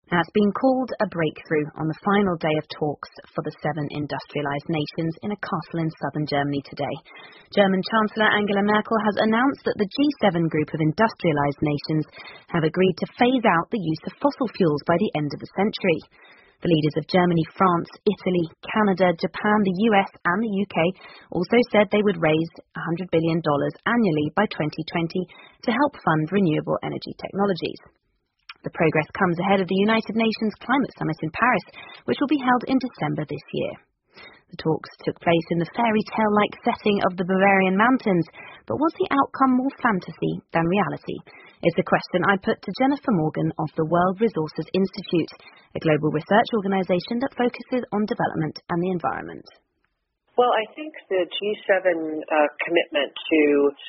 Now, it's been called a breakthrough on the final day of talks for the 7 industrialised nations in a castle in southern Germany today. German Chancellor Angela Merkel has announced that the G7 group of industrialised nations have agreed to phase out the use of fossil fuels by the end of the century. The leaders of Germany, France, Italy, Canada, Japan, the US and the UK also said they would raise $100 billion annually by 2020 to help fund renewable energy technologies. The progress comes ahead of the United Nations Climate Summit in Paris, which will be held in December this year. The talks took place in the fairy tale-like setting of the Bavarian mountains, but was the outcome more fantasy than reality? Is the question I put to Jennifer Morgan of the World Resources Institute, a global research organisation that focuses on development and the environment. Well, I think the G7 commitment to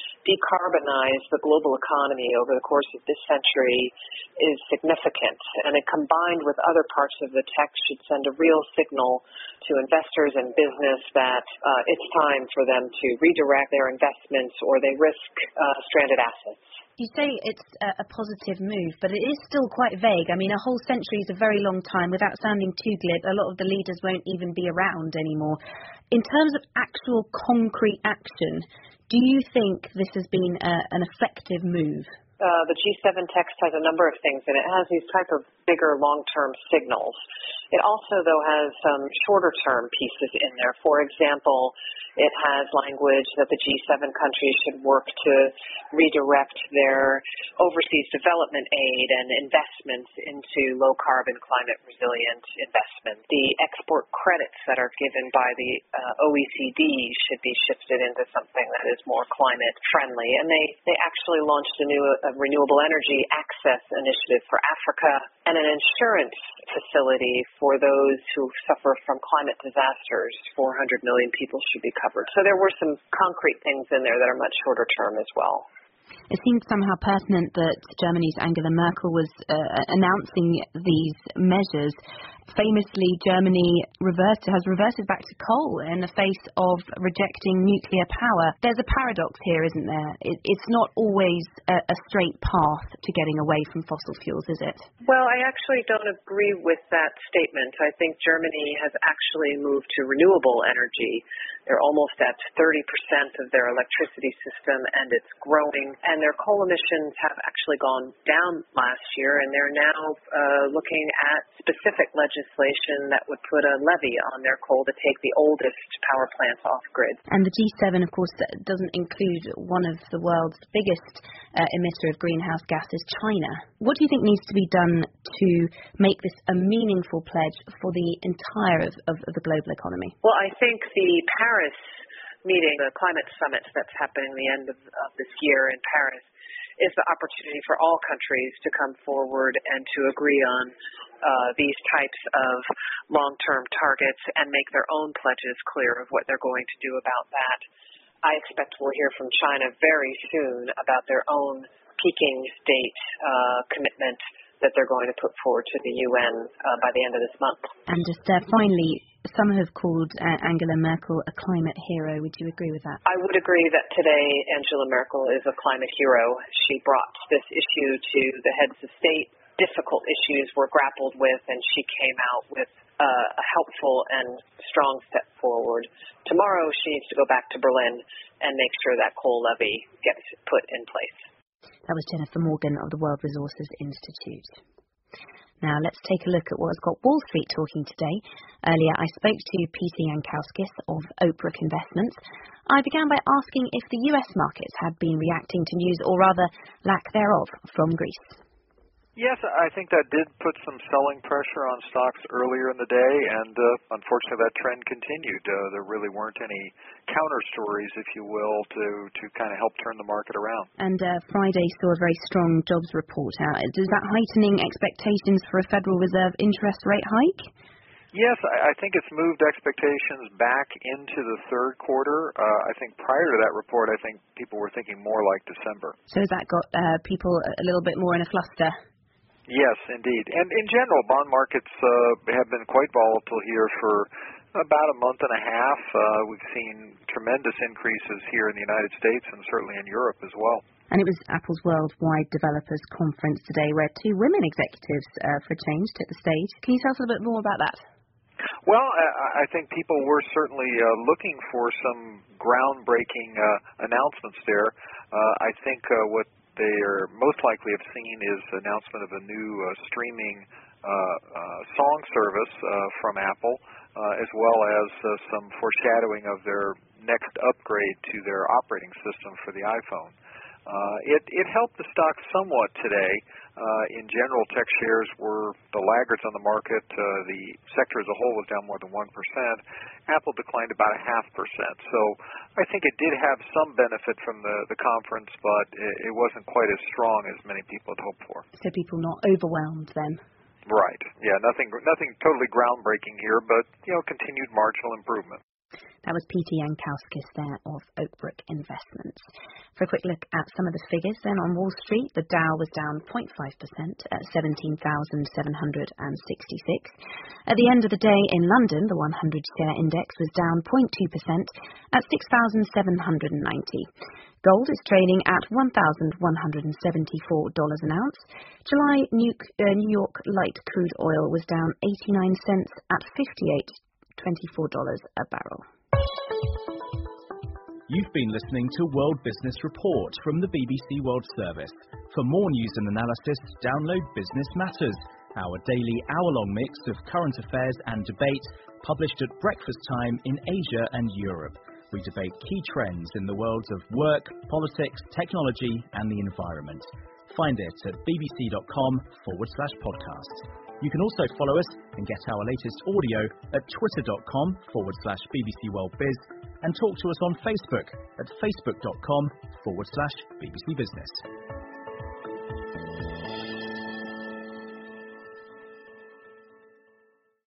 decarbonize the global economy over the course of this century is significant, and it combined with other parts of the text should send a real signal to investors and business that it's time for them to redirect their investments or they risk stranded assets. You say it's a positive move, but it is still quite vague. I mean, a whole century is a very long time. Without sounding too glib, a lot of the leaders won't even be around anymore. In terms of actual concrete action, do you think this has been an effective move? The G7 text has a number of things in it. It has these type of bigger long-term signals. It also, though, has some shorter-term pieces in there. For example, it has language that the G7 countries should work to redirect their overseas development aid and investments into low-carbon, climate-resilient investment. The export credits that are given by the OECD should be shifted into something that is more climate-friendly. And they actually launched a new renewable energy access initiative for Africa and an insurance facility for those who suffer from climate disasters. 400 million people should be covered. So there were some concrete things in there that are much shorter term as well. It seems somehow pertinent that Germany's Angela Merkel was announcing these measures. Famously, Germany has reverted back to coal in the face of rejecting nuclear power. There's a paradox here, isn't there? It's not always a straight path to getting away from fossil fuels, is it? Well, I actually don't agree with that statement. I think Germany has actually moved to renewable energy. They're almost at 30% of their electricity system, and it's growing. And their coal emissions have actually gone down last year, and they're now looking at specific legislation that would put a levy on their coal to take the oldest power plants off grid. And the G7, of course, doesn't include one of the world's biggest emitter of greenhouse gases, China. What do you think needs to be done to make this a meaningful pledge for the entire of the global economy? Well, I think the Paris meeting, the climate summit that's happening the end of this year in Paris, is the opportunity for all countries to come forward and to agree on these types of long-term targets and make their own pledges clear of what they're going to do about that. I expect we'll hear from China very soon about their own peaking date commitment that they're going to put forward to the UN by the end of this month. And just finally, some have called Angela Merkel a climate hero. Would you agree with that? I would agree that today Angela Merkel is a climate hero. She brought this issue to the heads of state. Difficult issues were grappled with, and she came out with a helpful and strong step forward. Tomorrow she needs to go back to Berlin and make sure that coal levy gets put in place. That was Jennifer Morgan of the World Resources Institute. Now let's take a look at what has got Wall Street talking today. Earlier I spoke to Peter Yankauskis of Oakbrook Investments. I began by asking if the US markets had been reacting to news, or rather lack thereof, from Greece. Yes, I think that did put some selling pressure on stocks earlier in the day, and unfortunately that trend continued. There really weren't any counter stories, if you will, to kind of help turn the market around. And Friday saw a very strong jobs report out. Does that heightening expectations for a Federal Reserve interest rate hike? Yes, I think it's moved expectations back into the third quarter. I think prior to that report, I think people were thinking more like December. So has that got people a little bit more in a fluster? Yes, indeed. And in general, bond markets have been quite volatile here for about a month and a half. We've seen tremendous increases here in the United States and certainly in Europe as well. And it was Apple's Worldwide Developers Conference today where two women executives, for a change, took the stage. Can you tell us a bit more about that? Well, I think people were certainly looking for some groundbreaking announcements there. I think what they are most likely have seen is the announcement of a new streaming song service from Apple, as well as some foreshadowing of their next upgrade to their operating system for the iPhone. It helped the stock somewhat today. In general, tech shares were the laggards on the market. The sector as a whole was down more than 1%. Apple declined about 0.5%. So I think it did have some benefit from the conference, but it wasn't quite as strong as many people had hoped for. So people not overwhelmed then? Right. Yeah, nothing totally groundbreaking here, but continued marginal improvement. That was Peter Yankauskis there of Oakbrook Investments. For a quick look at some of the figures then on Wall Street, the Dow was down 0.5% at 17,766. At the end of the day in London, the 100-share index was down 0.2% at 6,790. Gold is trading at $1,174 an ounce. July New York light crude oil was down 89 cents at $58.24 a barrel. You've been listening to World Business Report from the BBC World Service. For more news and analysis, download Business Matters, our daily hour-long mix of current affairs and debate, published at breakfast time in Asia and Europe. We debate key trends in the worlds of work, politics, technology and the environment. Find it at bbc.com/podcast. You can also follow us and get our latest audio at twitter.com/BBC World Biz and talk to us on Facebook at facebook.com/BBC Business.